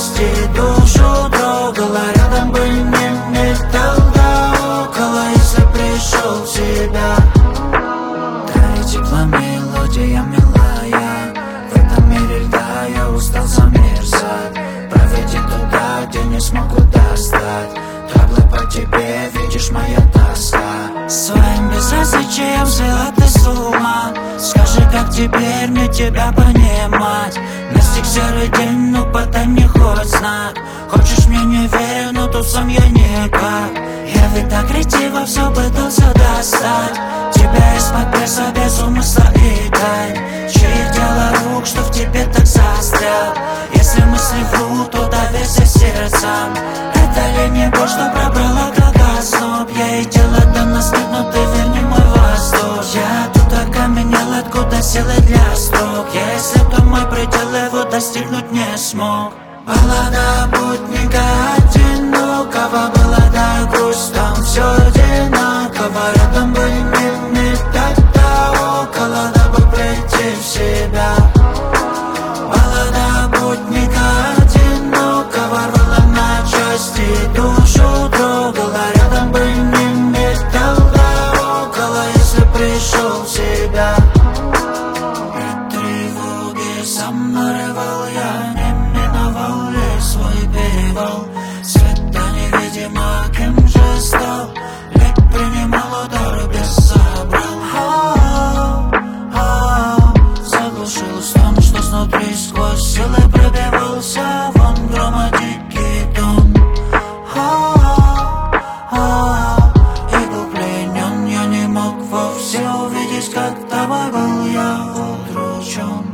части душу трогала. Рядом бы не тогда около, если пришел в себя. Дарит тепло мелодия милая, в этом мире льда я устал замерзать. Проведи туда, где не смогу достать. Траблы по тебе, видишь, моя тоска. Своим безразличием свела ты с ума. Скажи, как теперь мне тебя понимать? Настиг серый день, ну подай мне хоть знак. Хочешь, мне не верю, но тут сам я никак. Я ведь так ретиво все пытался достать. Тебя из-под пресса без умысла и тайн. Чьих дело рук, что в тебе так застрял? Если мысли врут, то доверься сердцам. Это ли не боль, что пробрала когда сноб? Я и дело до нас нет, но ты верни мой восторг. Я тут окаменел, откуда силы для строк. Если то мой предел, его достигнуть не смог. Баллада путника одинокого, баллада грусть, там все одинаково. Рядом были не тогда около, дабы прийти в себя. Баллада путника одинокого рвала на части душу трогала. Рядом были не тогда около, если пришел в себя. И тревоги сам нарывал я, не миновал ли свой перевал. Света невидимо, кем же стал, лик принимал удары без забрал. Заглушил стон, что снутри сквозь силы пробивался вон грома дикий тон. И был пленен, я не мог вовсе увидеть, как тобой был я удручен.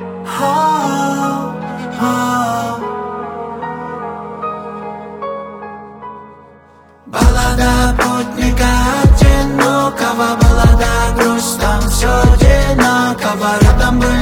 Баллада путника одинокого, баллада грусть, там все одинаково. Рядом были